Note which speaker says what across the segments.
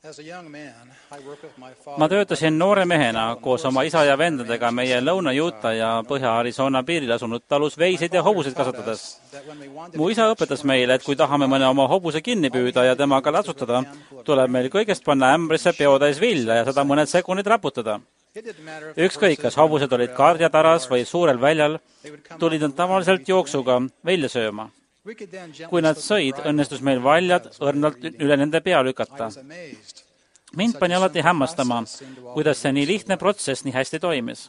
Speaker 1: Ma töötasin noore mehena koos oma isa ja vendadega meie Lõuna-Utah ja Põhja-Arizona piiril asunud talus veiseid ja hobuseid kasvatades. Mu isa õpetas meile, et kui tahame mõne oma hobuse kinni püüda ja temaga latsutada, tuleb meil kõigest panna ämbrisse peotäis vilja ja seda mõned sekundid raputada. Ükskõik, kas hobused olid karjataras või suurel väljal, tulid nad tavaliselt jooksuga vilja sööma. Kui nad sõid, õnnestus meil valjad õrnalt üle nende pea lükata. Mind pani alati hämmastama, kuidas see nii lihtne protsess nii hästi toimis.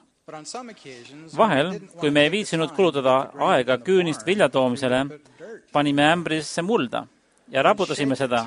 Speaker 1: Vahel, kui me ei viitsinud kulutada aega küünist vilja toomisele, panime ämbrisse mulda ja raputasime seda,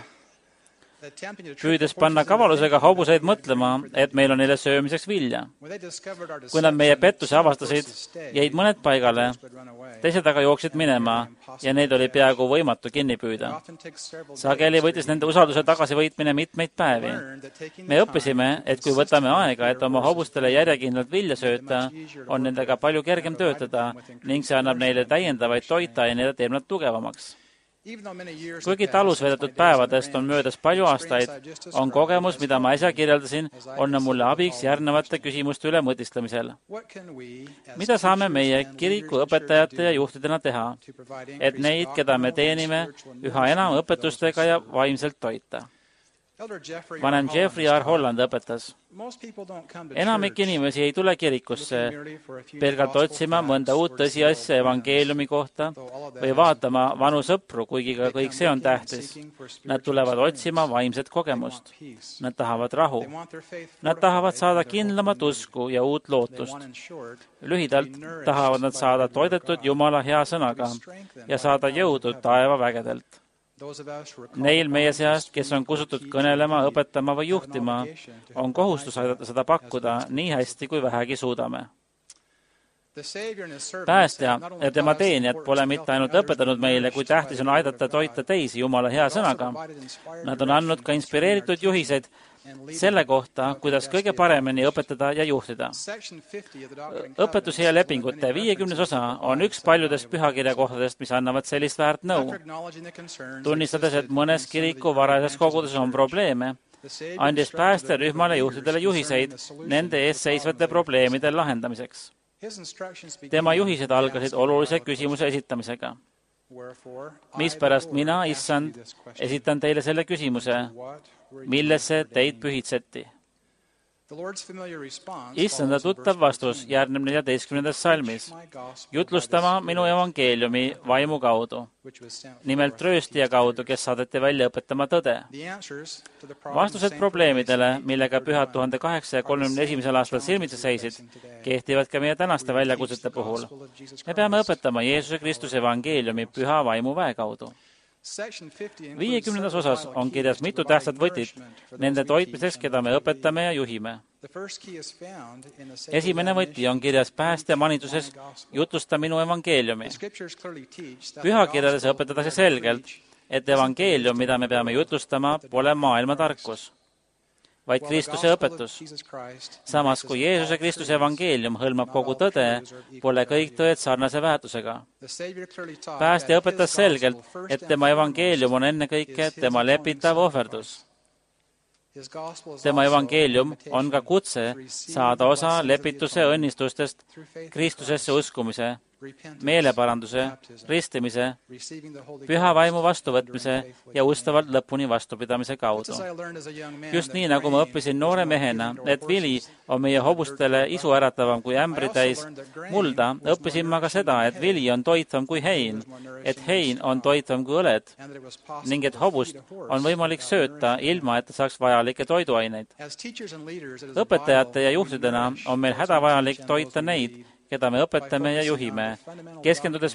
Speaker 1: püüdes panna kavalusega hobuseid mõtlema, et meil on neile söömiseks vilja. Kui nad meie pettuse avastasid, jäid mõned paigale, teised aga jooksid minema ja neid oli peaaegu võimatu kinni püüda. Sageli võttis nende usalduse tagasivõitmine mitmeid päevi. Me õppisime, et kui võtame aega, et oma hobustele järjekindlalt vilja sööta, on nendega palju kergem töötada ning see annab neile täiendavaid toitaineid ja teeb nad tugevamaks. Kuigi talus veedetud päevadest on möödas palju aastaid, on kogemus, mida ma äsja kirjeldasin, on mulle abiks järgnevate küsimuste üle mõtistlemisel. Mida saame meie kiriku õpetajate ja juhtidena teha, et neid, keda me teenime, üha enam õpetustega ja vaimselt toita? Vanem Jeffrey R. Holland õpetas. Enamik inimesi ei tule kirikusse pelgalt otsima mõnda uut tõsiasja evangeeliumi kohta või vaatama vanu sõpru, kuigi ka kõik see on tähtis. Nad tulevad otsima vaimset kogemust. Nad tahavad rahu. Nad tahavad saada kindlamat usku ja uut lootust. Lühidalt tahavad nad saada toidetud Jumala hea sõnaga ja saada jõudu taeva vägedelt. Neil meie seast, kes on kutsutud kõnelema, õpetama või juhtima, on kohustus aidata seda pakkuda nii hästi, kui vähegi suudame. Päästja ja tema teenijad pole mitte ainult õpetanud meile, kui tähtis on aidata toita teisi Jumala hea sõnaga. Nad on andnud ka inspireeritud juhiseid selle kohta, kuidas kõige paremini õpetada ja juhtida. Õpetuse ja lepingute 50. osa on üks paljudest pühakirja kohtadest, mis annavad sellist väärt nõu. Tunnistades, et mõnes kiriku varases koguduses on probleeme, andis päästja rühmale juhtidele juhiseid nende ees seisvate probleemide lahendamiseks. Tema juhised algasid olulise küsimuse esitamisega. Mispärast mina, issand, esitan teile selle küsimuse, millesse teid pühitseti? Issanda tuttav vastus järgneb 14. salmis. Jutlustama minu evangeeliumi vaimu kaudu, nimelt rööstija kaudu, kes saadeti välja õpetama tõde. Vastused probleemidele, millega pühad 1831. aastal silmitsi seisid, kehtivad ka meie tänaste väljakutsete puhul. Me peame õpetama Jeesuse Kristuse evangeeliumi püha vaimu väe kaudu. 50. osas on kirjas mitu tähtsat võtit nende toitmiseks, keda me õpetame ja juhime. Esimene võti on kirjas päästja manituses jutlusta minu evangeeliumi. Pühakirjades õpetatakse selgelt, et evangeelium, mida me peame jutlustama, pole maailma tarkus, vaid Kristuse õpetus. Samas, kui Jeesuse Kristuse evangeelium hõlmab kogu tõde, pole kõik tõed sarnase väärtusega. Päästja õpetas selgelt, et tema evangeelium on ennekõike tema lepitav ohverdus. Tema evangeelium on ka kutse saada osa lepituse õnnistustest Kristusesse uskumise, meeleparanduse, ristimise, püha vaimu vastuvõtmise ja ustavalt lõpuni vastupidamise kaudu. Just nii, nagu ma õppisin noore mehena, et vili on meie hobustele isu äratavam kui ämbritäis mulda, õppisin ma ka seda, et vili on toitvam kui hein, et hein on toitvam kui õled ning et hobust on võimalik sööta ilma, et ta saaks vajalikke toiduaineid. Õpetajate ja juhtidena on meil hädavajalik toita neid, keda me õpetame ja juhime, keskendudes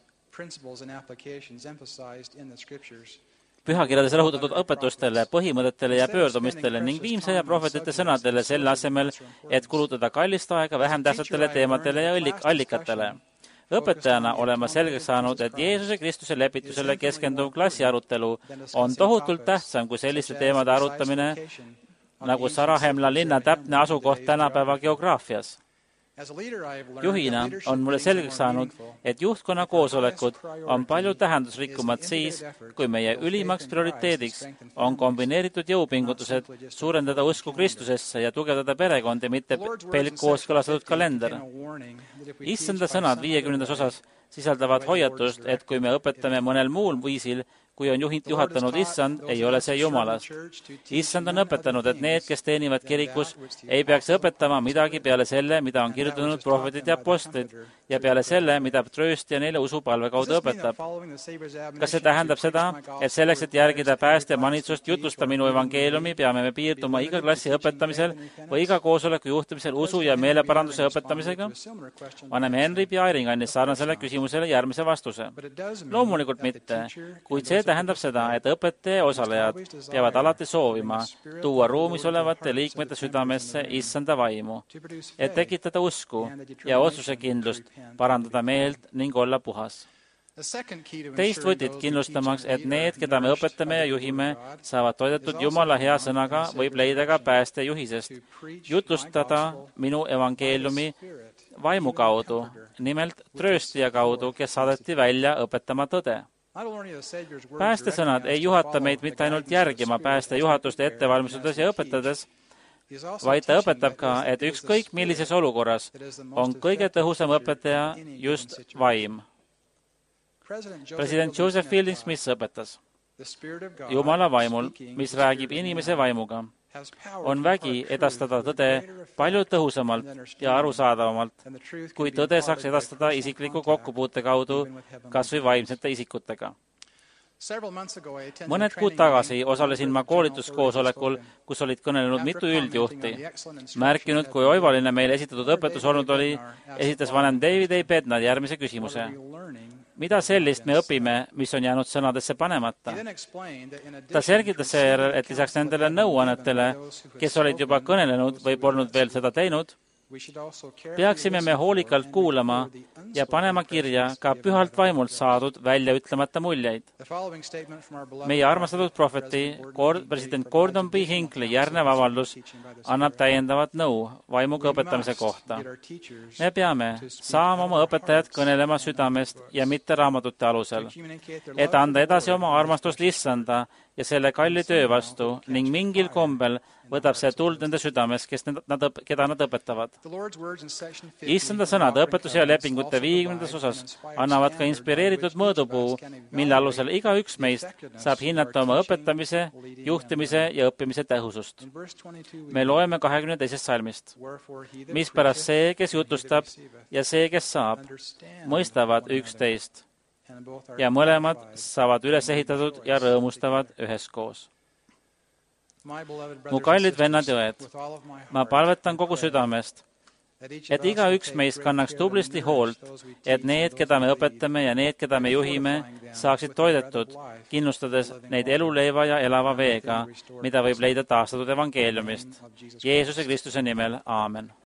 Speaker 1: pühakirjades rõhutatud õpetustele, põhimõtetele ja pöördumistele ning viimse ja prohvetite sõnadele selle asemel, et kulutada kallist aega vähem tähtsatele teemadele ja allikatele. Õpetajana olen ma selgeks saanud, et Jeesuse Kristuse lepitusele keskenduv klassiarutelu on tohutult tähtsam kui selliste teemade arutamine, nagu Sarahemla linna täpne asukoht tänapäeva geograafias. Juhina on mulle selgeks saanud, et juhtkonna koosolekud on palju tähendusrikkumad siis, kui meie ülimaks prioriteediks on kombineeritud jõupingutused suurendada usku Kristusesse ja tugevdada perekondi, mitte pelk kooskõlastatud kalender. Issanda sõnad 50. osas sisaldavad hoiatust, et kui me õpetame mõnel muul viisil, kui on juhatanud Issand, ei ole see Jumalast. Issand on õpetanud, et need, kes teenivad kirikus, ei peaks õpetama midagi peale selle, mida on kirjutanud prohvetid ja apostlid, ja peale selle, mida trööstja neile usupalve kaudu õpetab. Kas see tähendab seda, et selleks, et järgida pääste manitsust jutusta minu evangeeliumi, peame me piirduma iga klassi õpetamisel või iga koosoleku juhtimisel usu ja meeleparanduse õpetamisega? Vanem Henry Piaring andis sarnasele küsimusele järgmise vastuse. Loomulikult mitte, kuid see tähendab seda, et õpetaja osalejad peavad alati soovima tuua ruumis olevate liikmete südamesse Issanda vaimu, et tekitada usku ja otsusekindlust, parandada meelt ning olla puhas. Teist võtit kindlustamaks, et need, keda me õpetame ja juhime, saavad toidetud Jumala hea sõnaga, võib leida ka pääste juhisest, jutlustada minu evangeeliumi vaimu kaudu, nimelt trööstija kaudu, kes saadeti välja õpetama tõde. Päästesõnad ei juhata meid mitte ainult järgima päästejuhatuste ettevalmistades ja õpetades, vaid ta õpetab ka, et ükskõik millises olukorras on kõige tõhusam õpetaja just vaim. President Joseph Fielding Smith õpetas, Jumala vaimul, mis räägib inimese vaimuga, on vägi edastada tõde palju tõhusamalt ja arusaadavamalt, kui tõde saaks edastada isikliku kokkupuute kaudu kas või vaimsete isikutega. Mõned kuud tagasi osalesin ma koolituskoosolekul, kus olid kõnelenud mitu üldjuhti. Märkinud, kui oivaline meile esitatud õpetus olnud oli, esitas vanem David A. Bednar järgmise küsimuse. Mida sellist me õpime, mis on jäänud sõnadesse panemata? Ta selgitas seejärel, et lisaks nendele nõuannetele, kes olid juba kõnelenud või polnud veel seda teinud, peaksime me hoolikalt kuulama ja panema kirja ka pühalt vaimult saadud väljaütlemata muljeid. Meie armastatud prohveti, president Gordon B. Hinckley järgnev avaldus annab täiendavat nõu vaimuga õpetamise kohta. Me peame saama oma õpetajad kõnelema südamest ja mitte raamatute alusel, et anda edasi oma armastust Issanda ja selle kalli töö vastu ning mingil kombel võtab see tuld nende südames, keda nad õpetavad. Issanda sõnad õpetuse ja lepingute 50. osas annavad ka inspireeritud mõõdupuu, mille alusel igaüks meist saab hinnata oma õpetamise, juhtimise ja õppimise tõhusust. Me loeme 22. salmist, mispärast see, kes jutustab ja see, kes saab, mõistavad üksteist ja mõlemad saavad üles ehitatud ja rõõmustavad üheskoos. Mu kallid vennad ja õed, ma palvetan kogu südamest, et igaüks meist kannaks tublisti hoolt, et need, keda me õpetame ja need, keda me juhime, saaksid toidetud, kindlustades neid eluleiva ja elava veega, mida võib leida taastatud evangeeliumist. Jeesuse Kristuse nimel, aamen.